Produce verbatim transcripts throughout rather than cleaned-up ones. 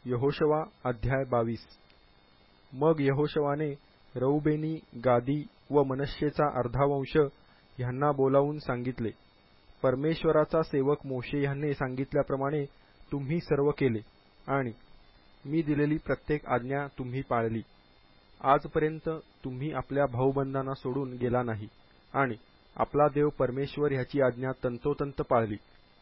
यहोशवा अध्याय बावीस. मग यहोशवाने रौबेनी, गादी व मनश्शेचा अर्धा वंश ह्यांना बोलावून सांगितले, परमेश्वराचा सेवक मोशे ह्याने सांगितल्याप्रमाणे तुम्ही सर्व केले आणि मी दिलेली प्रत्येक आज्ञा तुम्ही पाळली. आजपर्यंत तुम्ही आपल्या भाऊबंधांना सोडून गेला नाही आणि आपला देव परमेश्वर ह्याची आज्ञा तंतोतंत पाळली.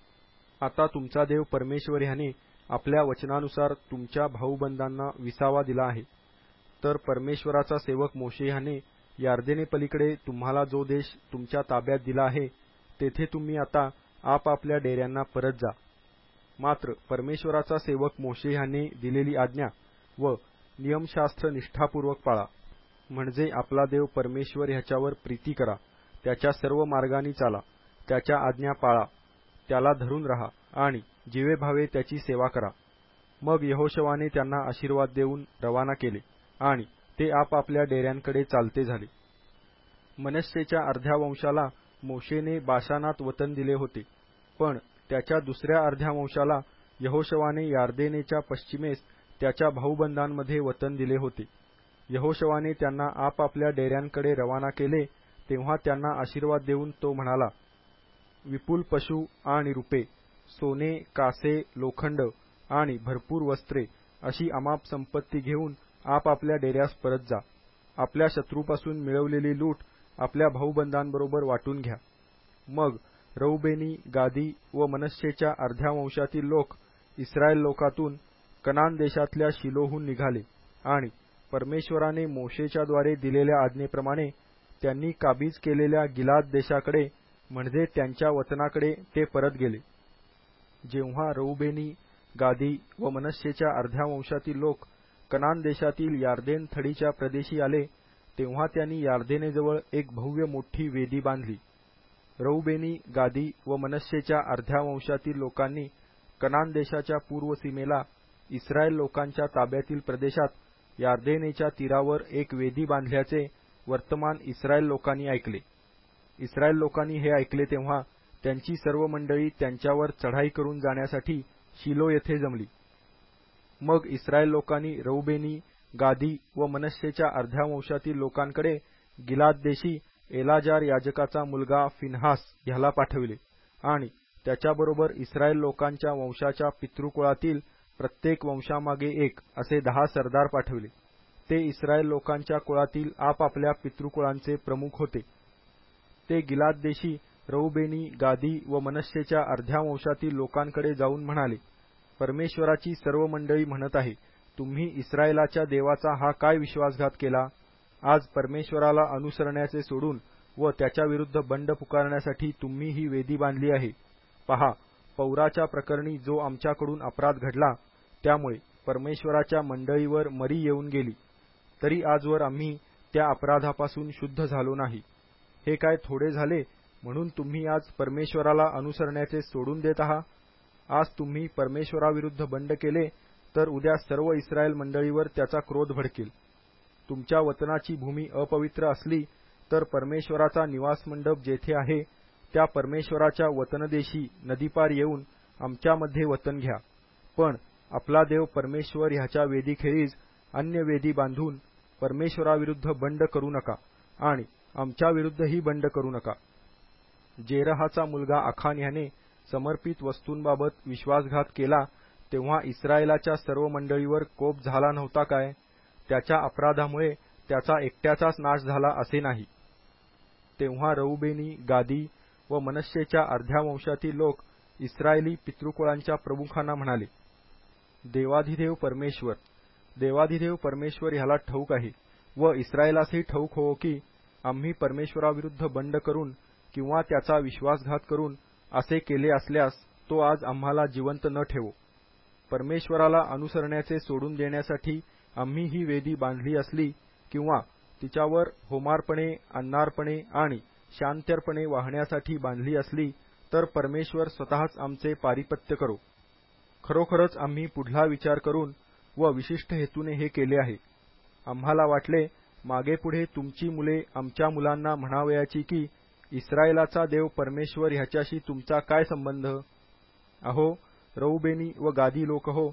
आता तुमचा देव परमेश्वर ह्याने आपल्या वचनानुसार तुमच्या भाऊबंधांना विसावा दिला आहे. तर परमेश्वराचा सेवक मोशे ह्याने यार्देनेपलीकडे तुम्हाला जो देश तुमच्या ताब्यात दिला आहे, तेथे तुम्ही आता आपापल्या डेऱ्यांना परत जा. मात्र परमेश्वराचा सेवक मोशे ह्याने दिलेली आज्ञा व नियमशास्त्र निष्ठापूर्वक पाळा, म्हणजे आपला देव परमेश्वर ह्याच्यावर प्रीती करा, त्याच्या सर्व मार्गांनी चाला, त्याच्या आज्ञा पाळा, त्याला धरून रहा आणि जीवेभावे त्याची सेवा करा. मग यहोशवाने त्यांना आशीर्वाद देऊन रवाना केले आणि ते आपापल्या डेऱ्यांकडे चालते झाले. मनश्शेच्या अर्ध्या वंशाला मोशेने बाशानात वतन दिले होते, पण त्याच्या दुसऱ्या अर्ध्या वंशाला यहोशवाने यार्देनेच्या पश्चिमेस त्याच्या भाऊबंधांमध्ये वतन दिले होते. यहोशवाने त्यांना आपापल्या डेऱ्यांकडे रवाना केले तेव्हा त्यांना आशीर्वाद देऊन तो म्हणाला, विपुल पशु आणि रुपे, सोने, कासे, लोखंड आणि भरपूर वस्त्रे अशी अमाप संपत्ती घेऊन आपापल्या डेऱ्यास परत जा. आपल्या शत्रूपासून मिळवलेली लूट आपल्या भाऊबंधांबरोबर वाटून घ्या. मग रौबेनी, गादी व मनश्शेच्या अर्ध्या वंशातील लोक इस्रायल लोकातून कनान देशातल्या शिलोहून निघाले आणि परमेश्वराने मोशेच्याद्वारे दिलेल्या आज्ञेप्रमाणे त्यांनी काबीज केलेल्या गिलाद देशाकडे, म्हणजे त्यांच्या वतनाकडे ते परत गेले. जेव्हा रौबेनी, गादी व मनश्शेच्या अर्ध्या वंशातील लोक कनान देशातील यार्देन थडीच्या प्रदेशी आले, तेव्हा त्यांनी यार्देनेजवळ एक भव्य मोठी वेदी बांधली. रौबेनी, गादी व मनश्शेच्या अर्ध्या वंशातील लोकांनी कनान देशाच्या पूर्व सीमेला इस्रायल लोकांच्या ताब्यातील प्रदेशात यार्देनेच्या तीरावर एक वेदी बांधल्याचे वर्तमान इस्रायल लोकांनी ऐकले. इस्रायल लोकांनी हे ऐकले तेव्हा त्यांची सर्व मंडळी त्यांच्यावर चढाई करून जाण्यासाठी शिलो येथे जमली. मग इस्रायल लोकांनी रौबेनी, गादी व मनश्शेच्या अर्ध्या वंशातील लोकांकडे गिलाद देशी एलाजार याजकाचा मुलगा फिन्हास ह्याला पाठविले आणि त्याच्याबरोबर इस्रायल लोकांच्या वंशाच्या पितृकुळातील प्रत्येक वंशामागे एक असे दहा सरदार पाठविले. ते इस्रायल लोकांच्या कुळातील आपापल्या पितृकुळांचे प्रमुख होते. ते गिलाद देशी रौबेनी, गादी व मनश्शेच्या अर्ध्या वंशातील लोकांकडे जाऊन म्हणाले, परमेश्वराची सर्व मंडळी म्हणत आहे, तुम्ही इस्रायलाच्या देवाचा हा काय विश्वासघात केला. आज परमेश्वराला अनुसरण्याचे सोडून व त्याच्या विरुद्ध बंड पुकारण्यासाठी तुम्ही ही वेदी बांधली आहे. पहा, पौराच्या प्रकरणी जो आमच्याकडून अपराध घडला, त्यामुळे परमेश्वराच्या मंडळीवर मरी येऊन गेली, तरी आजवर आम्ही त्या अपराधापासून शुद्ध झालो नाही. हे काय थोडे झाले म्हणून तुम्ही आज परमेश्वराला अनुसरण्याचे सोडून देत आहात. आज तुम्ही परमेश्वराविरुद्ध बंड केले तर उद्या सर्व इस्रायल मंडळीवर त्याचा क्रोध भडकेल. तुमच्या वतनाची भूमी अपवित्र असली तर परमेश्वराचा निवास मंडप जेथे आहे त्या परमेश्वराच्या वतनदेशी नदीपार येऊन आमच्यामध्ये वतन घ्या. पण आपला देव परमेश्वर ह्याच्या वेदीखेरीज अन्य वेदी बांधून परमेश्वराविरुद्ध बंड करू नका आणि आमच्या विरुद्धही बंड करू नका. जेरहाचा मुलगा आखान ह्याने समर्पित वस्तूंबाबत विश्वासघात केला तेव्हा इस्रायलाच्या सर्व मंडळीवर कोप झाला नव्हता काय. त्याच्या अपराधामुळे त्याचा एकट्याचाच नाश झाला असे नाही. तेव्हा रौबेनी, गादी व मनश्शेच्या अर्ध्या वंशातील लोक इस्रायली पितृकुळांच्या प्रमुखांना म्हणाले, देवाधिदेव परमेश्वर देवाधिदेव परमेश्वर ह्याला ठाऊक आहे व इस्रायलासही ठाऊक हो की आम्ही परमेश्वराविरुद्ध बंड करून किंवा त्याचा विश्वासघात करून असे केले असल्यास तो आज आम्हाला जिवंत न ठेवो. परमेश्वराला अनुसरण्याचे सोडून देण्यासाठी आम्ही ही वेदी बांधली असली किंवा तिच्यावर होमार्पणे, अन्नार्पणे आणि शांत्यर्पणे वाहण्यासाठी बांधली असली तर परमेश्वर स्वतःच आमचे पारिपत्य करो. खरोखरच आम्ही पुढला विचार करून व विशिष्ट हेतूने हे केले आहे. आम्हाला वाटले मागे पुढे तुमची मुले आमच्या मुलांना म्हणावयाची की इस्रायलाचा देव परमेश्वर ह्याच्याशी तुमचा काय संबंध. अहो रौबेनी व गादी लोक हो,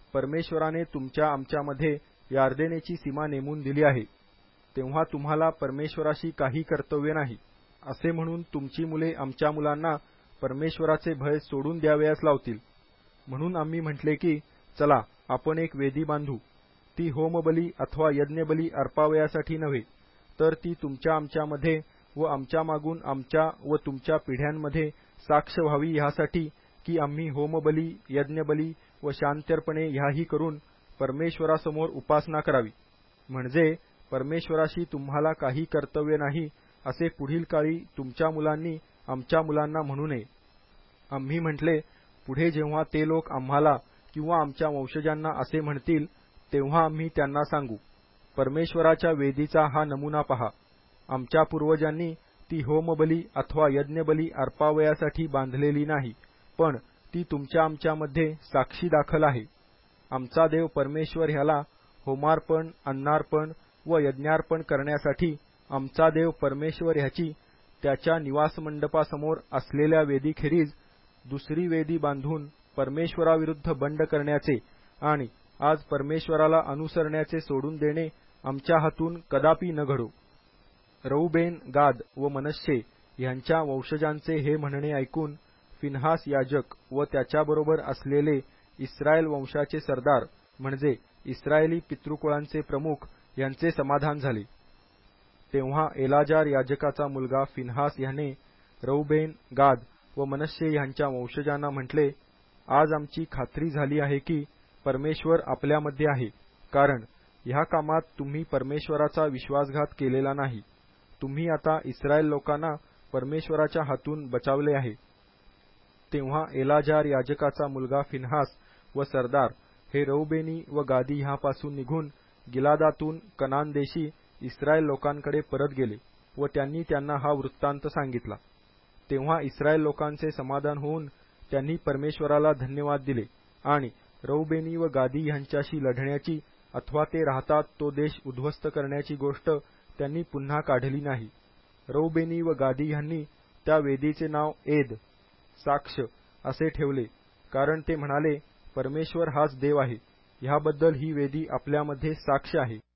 परमेश्वराने तुमच्या आमच्यामध्ये यार्देनेची सीमा नेमून दिली आहे, तेव्हा तुम्हाला परमेश्वराशी काही कर्तव्य नाही, असे म्हणून तुमची मुले आमच्या मुलांना परमेश्वराचे भय सोडून द्यावयास लावतील. म्हणून आम्ही म्हटले की चला आपण एक वेदी बांधू, ती होमबली अथवा यज्ञबली अर्पावयासाठी नव्हे, तर ती तुमच्या आमच्यामध्ये व आमच्या मागून आमच्या व तुमच्या पिढ्यांमध्ये साक्ष व्हावी ह्यासाठी की आम्ही होमबली, यज्ञबली व शांत्यर्पणे ह्याही करून परमेश्वरासमोर उपासना करावी, म्हणजे परमेश्वराशी तुम्हाला काही कर्तव्य नाही असे पुढील काळी तुमच्या मुलांनी आमच्या मुलांना म्हणू नये. आम्ही म्हटले, पुढे जेव्हा ते लोक आम्हाला किंवा आमच्या वंशजांना असे म्हणतील, तेव्हा आम्ही त्यांना सांगू, परमेश्वराच्या वेदीचा हा नमुना पहा. आमच्या पूर्वजांनी ती होमबली अथवा यज्ञबली अर्पावयासाठी बांधलेली नाही, पण ती तुमच्या आमच्यामध्ये साक्षी दाखल आहे. आमचा देव परमेश्वर ह्याला होमार्पण, अन्नार्पण व यज्ञार्पण करण्यासाठी आमचा देव परमेश्वर ह्याची त्याच्या निवासमंडपासमोर असलेल्या वेदीखेरीज दुसरी वेदी बांधून परमेश्वराविरुद्ध बंड करण्याचे आणि आज परमेश्वराला अनुसरण्याचे सोडून देणे आमच्या हातून कदापि न घडो. रौबेन, गाद व मनश्शे ह्यांच्या वंशजांचे हे म्हणणे ऐकून फिन्हास याजक व त्याच्याबरोबर असलेले इस्रायल वंशाचे सरदार म्हणजे इस्रायली पितृकुळांचे प्रमुख यांचे समाधान झाले. तेव्हा एलाजार याजकाचा मुलगा फिन्हास ह्याने रौबेन, गाद व मनश्शे ह्यांच्या वंशजांना म्हटले, आज आमची खात्री झाली आहे की परमेश्वर आपल्यामध्ये आहे, कारण ह्या कामात तुम्ही परमेश्वराचा विश्वासघात केलेला नाही. तुम्ही आता इस्रायल लोकांना परमेश्वराच्या हातून बचावले आहे. तेव्हा एलाजार याजकाचा मुलगा फिन्हास व सरदार हे रौबेनी व गादी ह्यापासून निघून गिलादातून कनान देशी इस्रायल लोकांकडे परत गेले व त्यांनी त्यांना हा वृत्तांत सांगितला. तेव्हा इस्रायल लोकांचे समाधान होऊन त्यांनी परमेश्वराला धन्यवाद दिले आणि रौबेनी व गादी ह्यांच्याशी लढण्याची अथवा ते राहतात तो देश उद्ध्वस्त करण्याची गोष्ट त्यांनी पुन्हा काढली नाही. रौबेनी व गादी ह्यांनी त्या वेदीचे नाव एद, साक्ष असे ठेवले, कारण ते म्हणाले, परमेश्वर हाच देव आहे, ह्याबद्दल ही वेदी आपल्यामध्ये साक्ष आहे.